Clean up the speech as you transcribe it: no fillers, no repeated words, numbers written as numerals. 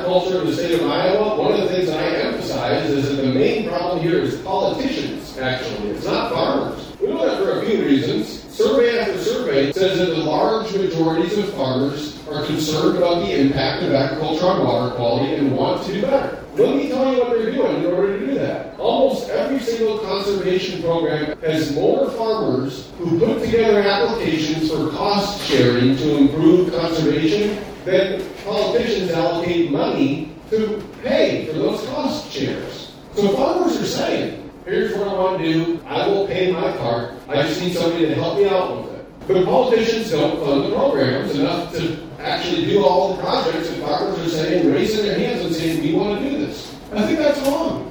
agriculture in the state of Iowa, one of the things I emphasize is that the main problem here is politicians, actually. It's not farmers. We know that for a few reasons. Survey after survey says that the large majorities of farmers are concerned about the impact of agriculture on water quality and want to do better. Let me tell you what they're doing in order to do that. Almost every single conservation program has more farmers who put together applications for cost sharing to improve conservation than politicians allocate money to pay for those cost shares. So farmers are saying, here's what I want to do. I will pay my part. I just need somebody to help me out with it. But politicians don't fund the programs enough to actually do all the projects that farmers are saying, raising their hands and saying, we want to do this. I think that's wrong.